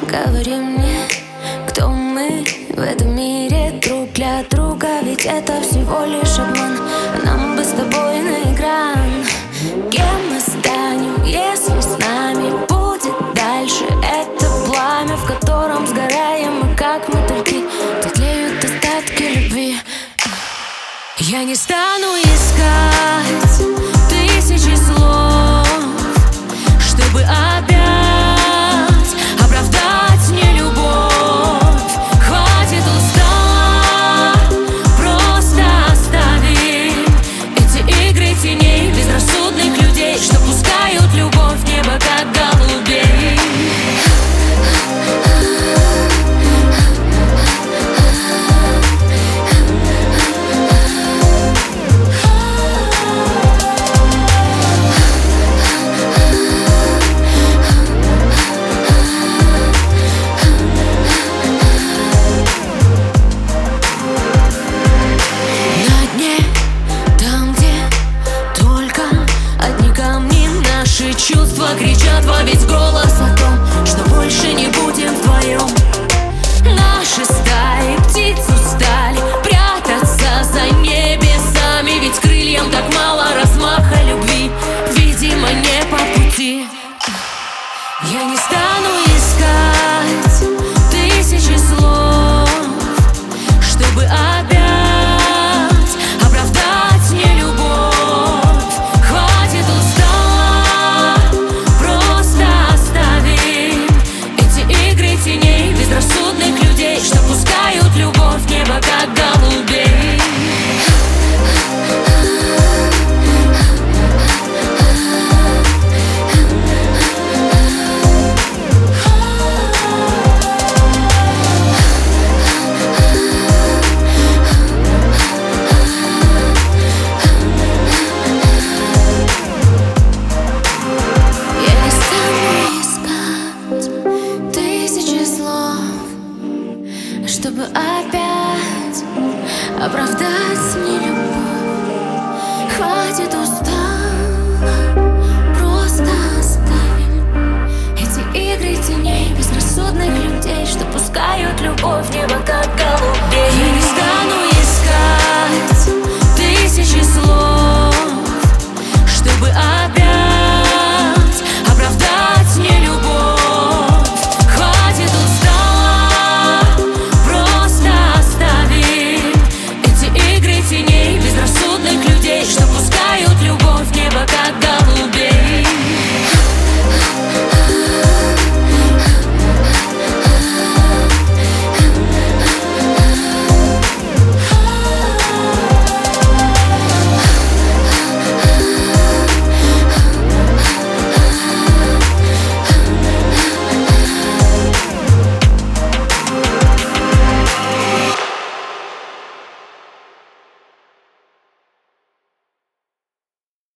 Говори мне, кто мы в этом мире друг для друга. Ведь это всего лишь обман, а нам бы с тобой на экран. Кем мы станем, если с нами будет дальше это пламя, в котором сгораем мы, как мотыльки, где тлеют остатки любви. Я не стану искать тысячи слов, чтобы опять оправдать мне любовь. Хватит, устала, просто оставим эти игры теней безрассудных людей, что пускают любовь в небо, как голубей. Чувства кричат во весь голос о том, что больше не будем вдвоем. Наши стаи птиц устали прятаться за небесами, ведь крыльям так мало размаха любви, видимо, не по пути. Я не стану